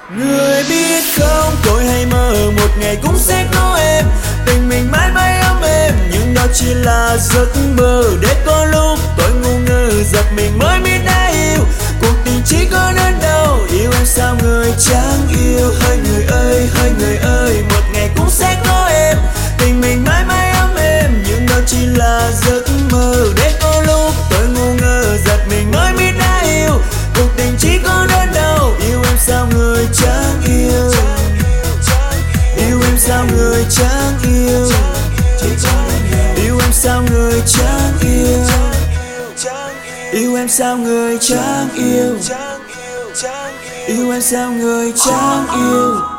Người biết không, tôi hay mơ một ngày cũng sẽ có em, tình mình mãi mãi ấm êm, nhưng đó chỉ là giấc mơ. Để có lúc tôi ngu ngơ giật mình mới biết đã yêu, cuộc tình chỉ có đến đâu, yêu em sao người chẳng yêu. Hỡi người ơi, một ngày cũng sẽ có em, tình mình mãi mãi ấm êm, nhưng đó chỉ là giấc mơ. Để có lúc tôi ngu ngơ giật mình mới biết đã yêu, cuộc tình chỉ có đến đâu, yêu em sao người chẳng yêu. Yêu em sao người chẳng yêu, yêu em sao người chẳng yêu. Yêu em sao người chẳng yêu, yêu em sao người chẳng yêu.